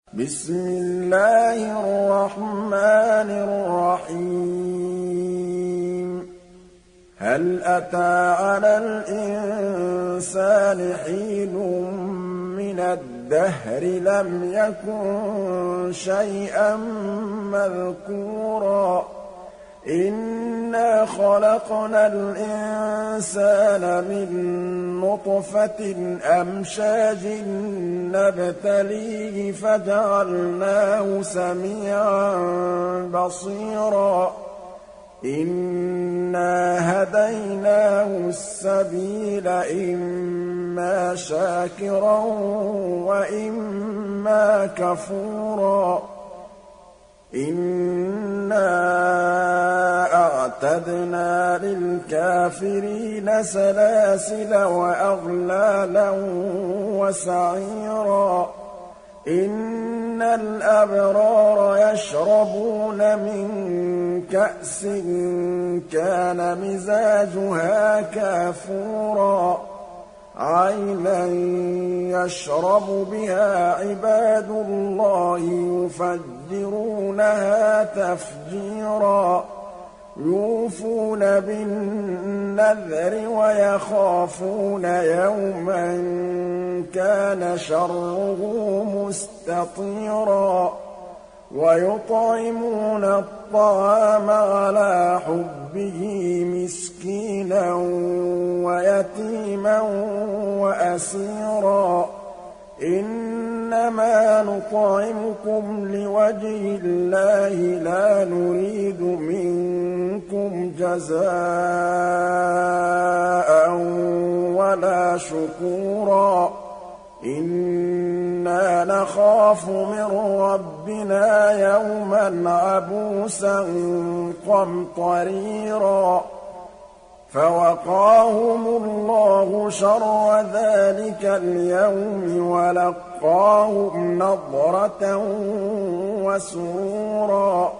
بسم الله الرحمن الرحيم هل أتى على الإنسان حين من الدهر لم يكن شيئا مذكورا إنا خلقنا الإنسان من نطفة أمشاج نبتليه فجعلناه سميعا بصيرا إنا هديناه السبيل إما شاكرا وإما كفورا إنا أعتدنا للكافرين سلاسل وأغلالا وسعيرا إن الأبرار يشربون من كأس كان مزاجها كافورا عينا يشرب بها عباد الله يفجرونها تفجيرا يوفون بالنذر ويخافون يوما كان شره مستطيرا ويطعمون الطعام على حبه مسكينا ويتيما وأسيرا إنما نطعمكم لوجه الله لا نريد منكم جزاء ولا شكورا إنا نخاف من ربنا يوما عبوسا قمطريرا فوقاهم الله شر ذلك اليوم ولقاهم نضرة وسرورا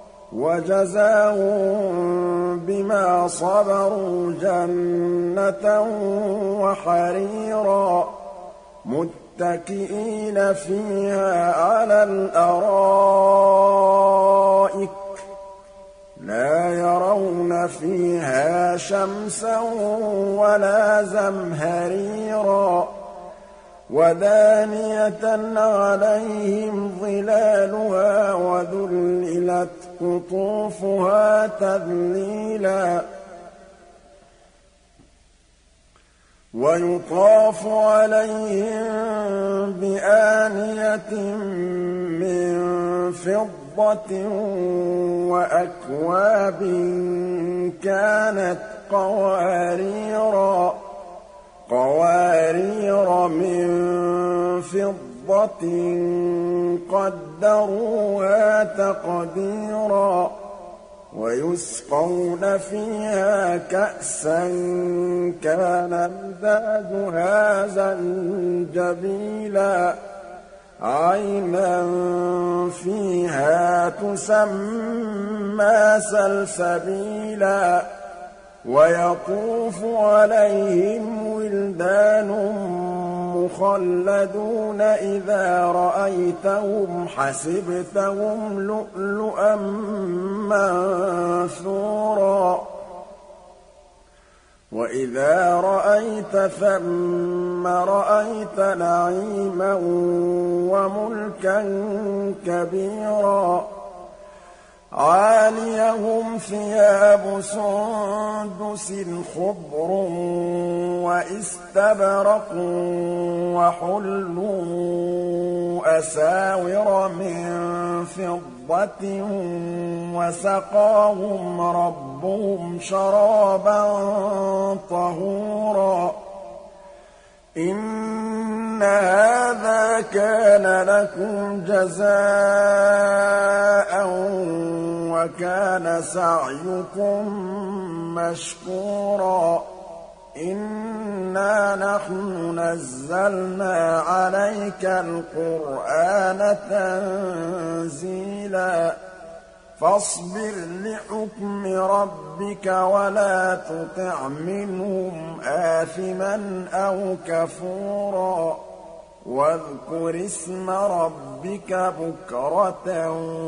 وجزاهم بما صبروا جنة وحريرا متكئين فيها على الأرائك لا يرون فيها شمسا ولا زمهريرا ودانية عليهم ظلالها وذللت قطوفها تذليلا ويطاف عليهم بآنية من فضة وأكواب كانت قوارير من فضة قدروها تقديرا ويسقون فيها كأسا كان مزاجها زنجبيلا عينا فيها تسمى سلسبيلا ويطوف عليهم ولدان مخلدون إذا رأيتهم حسبتهم لؤلؤا منثورا وإذا رأيت ثم رأيت نعيما وملكا كبيرا عاليهم ثياب سندس خضر وإستبرق وحلوا أساور من فضة وسقاهم ربهم شرابا طهورا إن هذا كان لكم جزاء وكان سعيكم مشكورا إنا نحن نزلنا عليك القرآن تنزيلا فاصبر لحكم ربك ولا تطع منهم آثما أو كفورا واذكر اسم ربك بكرة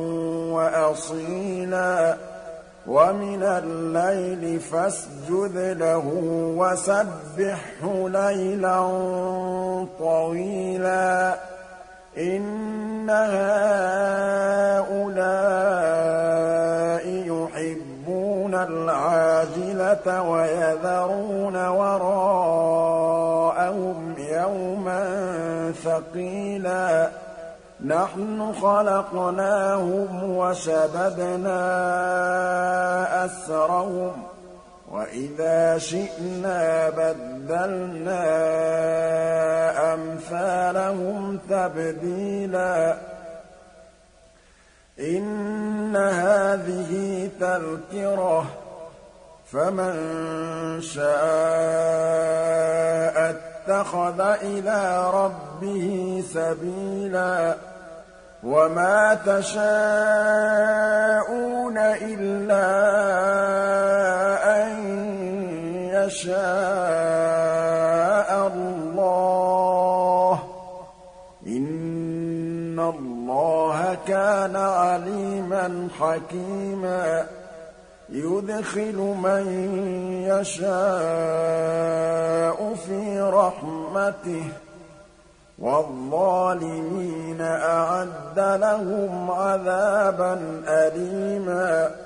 وأصيلا ومن الليل فاسجد له وسبحه ليلا طويلا إن هؤلاء يحبون العاجلة ويذرون وراءهم يوما ثقيلا نحن خلقناهم وشددنا أسرهم وإذا شئنا بدلنا أمثالهم تبديلا إن هذه تذكرة فمن شاء اتخذ إلى ربه سبيلا وما تشاءون إلا أن يشاء الله إن الله كان عليما حكيما يدخل من يشاء في رحمته والظالمين أعد لهم عذابا أليما